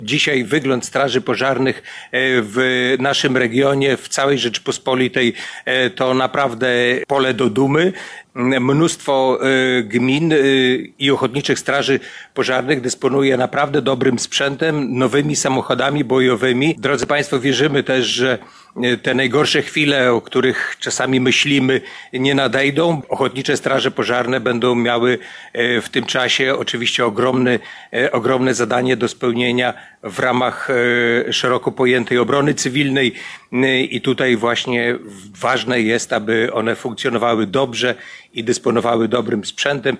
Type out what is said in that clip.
Dzisiaj wygląd straży pożarnych w naszym regionie, w całej Rzeczypospolitej to naprawdę pole do dumy. Mnóstwo gmin i ochotniczych straży pożarnych dysponuje naprawdę dobrym sprzętem, nowymi samochodami bojowymi. Drodzy Państwo, wierzymy też, że te najgorsze chwile, o których czasami myślimy, nie nadejdą. Ochotnicze straże pożarne będą miały w tym czasie oczywiście ogromne zadanie do spełnienia w ramach szeroko pojętej obrony cywilnej i tutaj właśnie ważne jest, aby one funkcjonowały dobrze i dysponowały dobrym sprzętem.